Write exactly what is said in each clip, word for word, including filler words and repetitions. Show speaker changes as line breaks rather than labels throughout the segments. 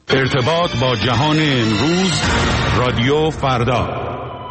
ارتباط با جهان امروز، رادیو فردا.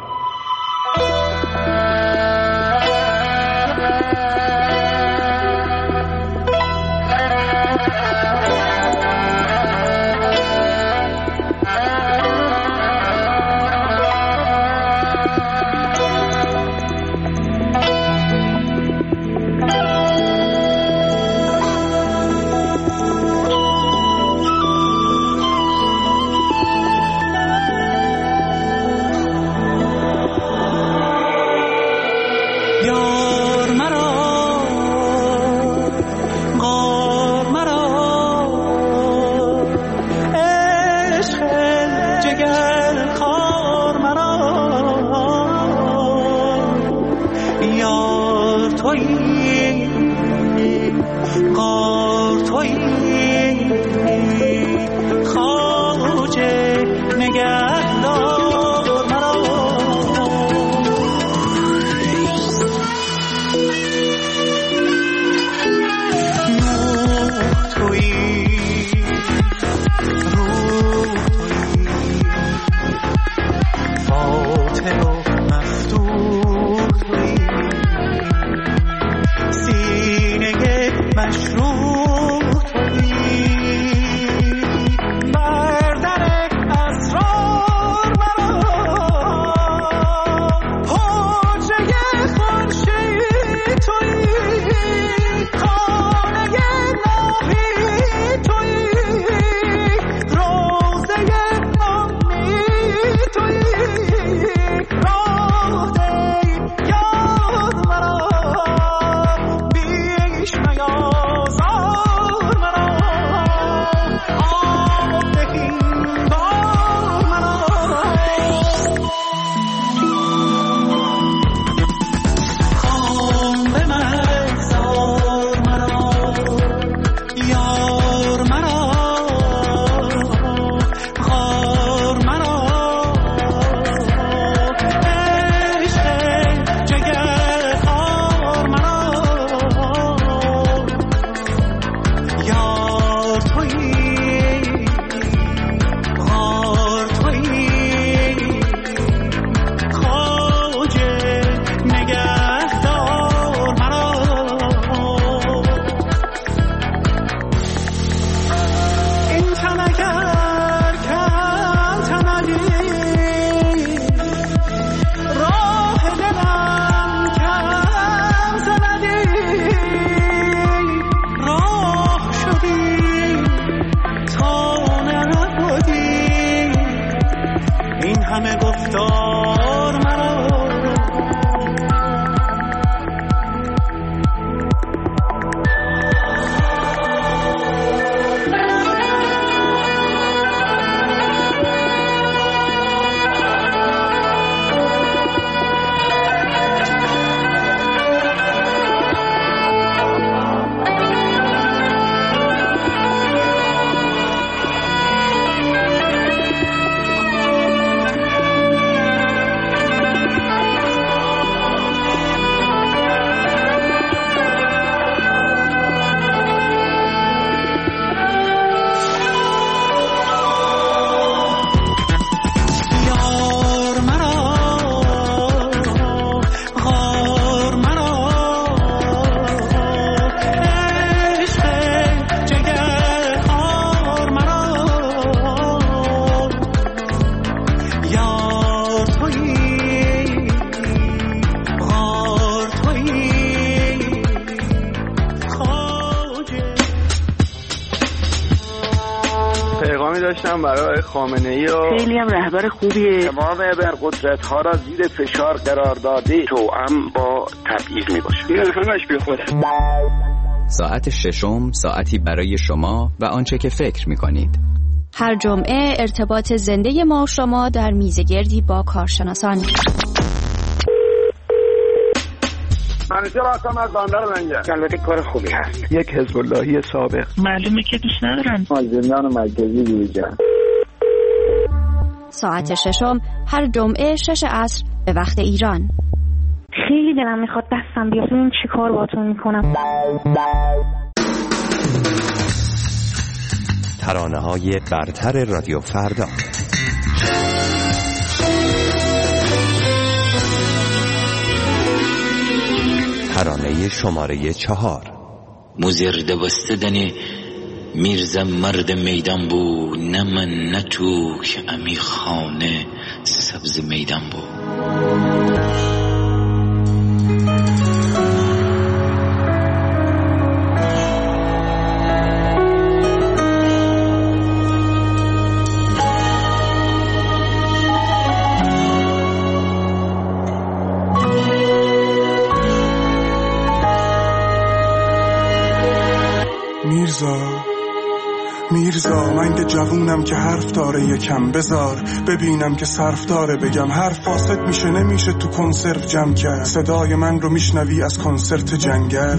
برای خامنه‌ای و
خیلی هم رهبر خوبیه.
تمام ابرقدرت‌ها را زیر فشار قرار داده، توأم با تبعیض میباشه. این همش بیخوده.
ساعت ششم، ساعتی برای شما و آنچه که فکر میکنید.
هر جمعه ارتباط زنده ما و شما در میزگردی با کارشناسان.
منیجر هستم از بندر لنگر. البته کار خوبی هست.
یک حزب اللهی سابق.
معلومه که دوست ندارن.
از زندان مرکزی بیرون.
ساعت ششم هر جمعه شش عصر به وقت ایران.
خیلی دلم میخواد دستم بیاد ببینم چی کار باهاتون میکنم.
ترانه‌های برتر رادیو فردا. ترانه شماره چهار.
مزرده بستدنی میرزا مرد میدان بود، نه من نه تو که امی خانه سبز میدان بود.
میرزا میرزا من که جوونم که حرف داره یکم بذار ببینم که صرف داره بگم حرف فاسد میشه نمیشه تو کنسرت جمع کرد صدای من رو میشنوی از کنسرت جنگل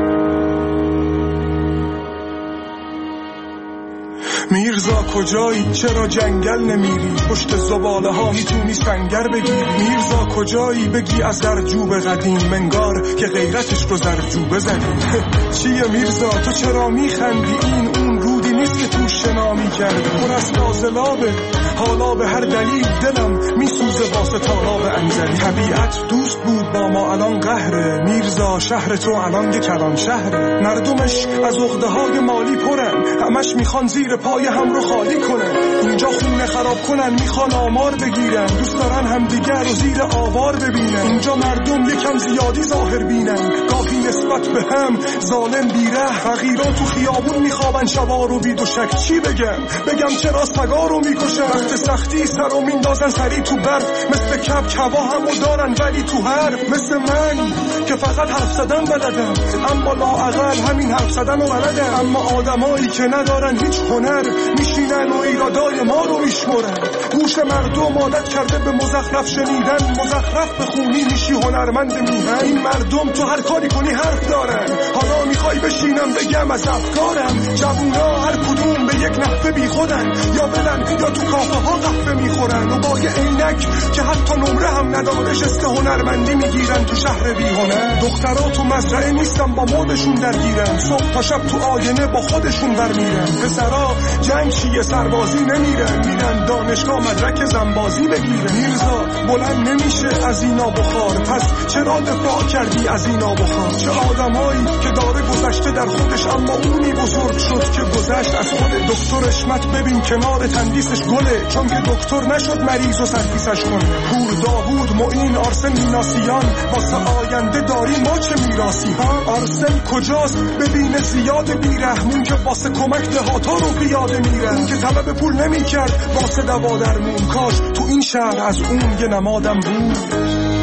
میرزا کجایی چرا جنگل نمیری پشت زباله ها میتونی سنگر بگیری میرزا کجایی بگی از در جوب قدیم منگار که غیرتش رو زرجوبه زدی چیه میرزا تو چرا میخندی این اون رودی نیست که تو شنا میکردی پر از فاضلابه حالا به هر دلیل دلم میسوزه واسه تالاب انزلی طبیعت دوست بود با ما الان قهره میرزا شهر تو الان یه کلان شهره مردمش از عقده های مالی پرن همش میخوان زیر پای هم رو خالی کنن اینجا خونه خراب کنن میخوان آمار بگیرن دوست دارن همدیگر رو زیر آوار ببینن اینجا مردم یکم زیادی ظاهر بینن گاهی نسبت به هم ظالم بیره فقیرا تو خیابون میخوابن شبا رو بید و شک چی بگم بگم چرا سگا رو میکشن وقت سختی سر رو میندازن سری تو برف مثل کپ کوا همو دارن ولی تو حرف مثل من که فقط حرف زدن بلدم اما لااقل همین حرف زدن رو بلدم اما آدمایی که ندارن هیچ هنر میشینن و ایرادای ما رو میشمرن گوش مردم عادت کرده به مزخرف شنیدن مزخرف بخونی میشی هنرمند میهن این مردم تو هر کاری کنی حرف دارن حالا میخوای بشینم بگم از افکارم جوونا هر کدوم به یک نحوه بی خودن یا بلن یا تو کافه ها قهوه میخورن و با یه عینک که حتی نمره هم نداره شست هنرمندی میگیرن تو شهر بی هنر دخترها تو مزرعه نیستن با مودشون درگیرن صبح تا شب تو آینه با خودشون برمیرن پسرا جنگ چیه سربازی نمیرن میرن دانشگاه مدرک زنبازی بگیرن میرزا بلند نمیشه از اینا بخار پس چرا دفاع کردی از اینا بخار چه آدمایی که داره گذشته در خودش اما اونی بزرگ شد که گذشت از خود دکتر اشمت ببین کنار تندیسش گله چون که دکتر نشد مریض و سرپیسش کنه پور داوود معین آرسن میناسیان واسه آینده داری ما چه میراسی ها آرسن کجاست ببینه زیاد بیرحمون که واسه کمک دهاتا رو بیاده میره اون که طلب پول نمی کرد واسه دوا درمون کاش تو این شهر از اون یه نمادم بود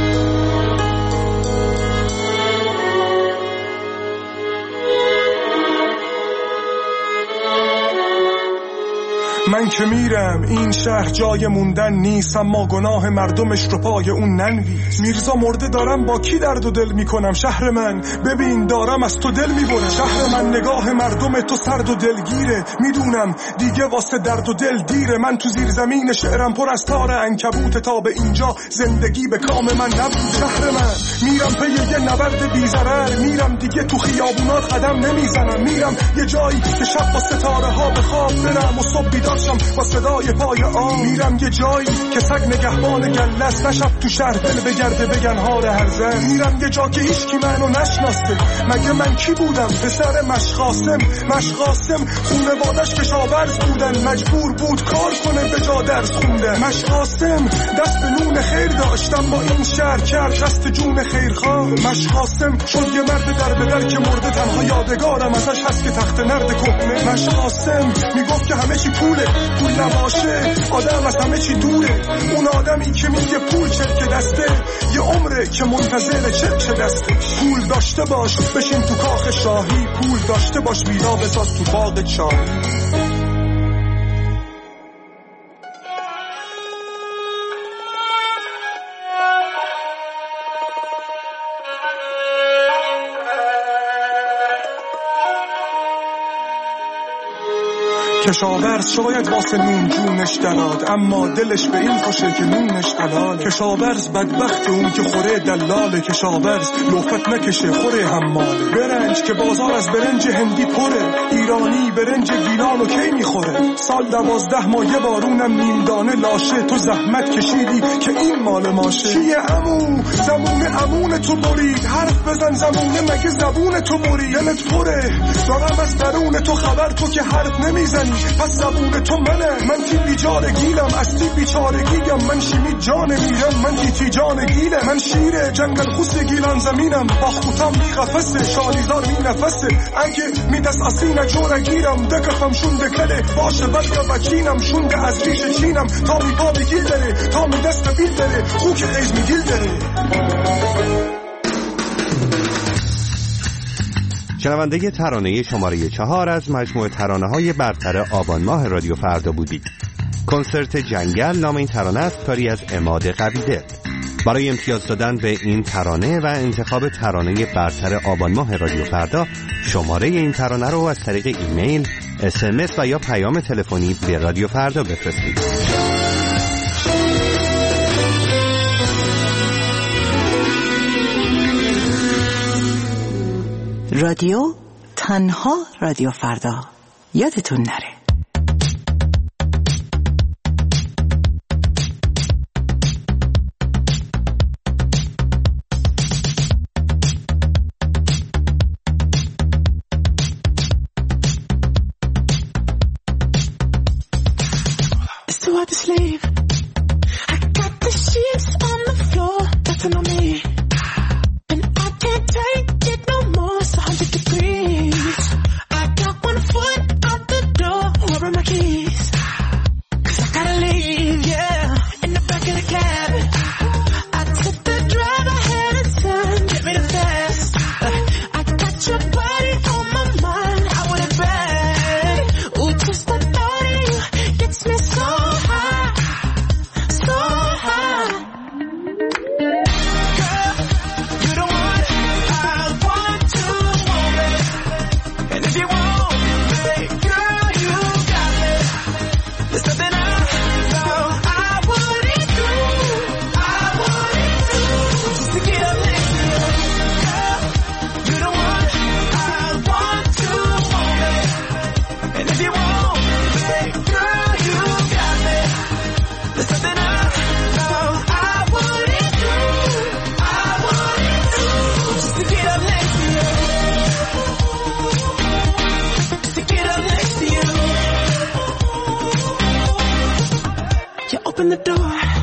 من که میرم این شهر جای موندن نیست اما گناه مردمش رو پای اون ننویس میرزا مرده دارم با کی درد و دل میکنم شهر من ببین دارم از تو دل میبرم شهر من نگاه مردم تو سرد و دلگیره میدونم دیگه واسه درد و دل دیره من تو زیر زمین شعرم پر از تار عنکبوت تا به اینجا زندگی به کام من نبود شهر من میرم پی یه نبرد بی‌ضرر میرم دیگه تو خیابونات قدم نمیزنم میرم یه جایی که شب با ستاره ها به خواب برم و صبح بیدار با صدای پای آن میرم یه جایی که سگ نگهبان گله است نشب تو شهر دل بگرده بگن هار هر زن میرم یه جا که هیچ کی منو نشناسه مگه من کی بودم پسر مشقاسم مشقاسم خونوادش کشاورز بودن مجبور بود کار کنه به جا درس خوندن مشقاسم دست به نون خیر داشتم با این شهر کرد دست جون خیرخواه مشقاسم شد یه مرد در به در که مرده تنها یادگارم ازش هست که تخت نرد کهنه مشقاسم میگفت که همه چی پوله پول نباشه آدم از همه چی دوره اون آدمی که میگه پول چرک دسته یه عمره که منتظر چرک دسته پول داشته باش بشین تو کاخ شاهی پول داشته باش ویلا بساز تو باغ شاهی کشاورز شاید واسه نون جونش دراد، اما دلش به این خوشه که نونش حلال. کشاورز بدبخت اون که خوره دلاله، کشاورز لوفت نکشه خوره حماله. برنج که بازار از برنج هندی پره، ایرانی برنج گیلانو کی میخوره؟ سال دوازده ماه یه بارونم نیم دانه لاشه، تو زحمت کشیدی که این مال ماشه. چیه عمو زمون عمون تو برید، حرف بزن زمونه مگه زبون تو برید؟ دلت پره دارم از درون تو خبر، تو که حرف نمیزنی پس زبون تو منه. من تی بیچارگیلم از تی بیچارگیم، من شیمی جان میرم من تیتی جان گیله. من شیره جنگل خوست گیلان زمینم، با خوتم بی قفسه شالیزار می نفسه. اگه می دست اصینه چورگیرم دکفم شونده کله باشه بلگه بچینم. شونده از ریش چینم تا می پا بگیل داره، تا می دست بیل داره خوک قیز می گیل داره.
شنونده ترانه شماره چهار از مجموعه ترانه‌های برتر آبان ماه رادیو فردا بودید. کنسرت جنگل نام این ترانه است، کاری از عماد قویدل. برای امتیاز دادن به این ترانه و انتخاب ترانه برتر آبان ماه رادیو فردا، شماره این ترانه رو از طریق ایمیل، اس ام اس و یا پیام تلفنی به رادیو فردا بفرستید.
رادیو تنها رادیو فردا، یادتون نره.
Open the door.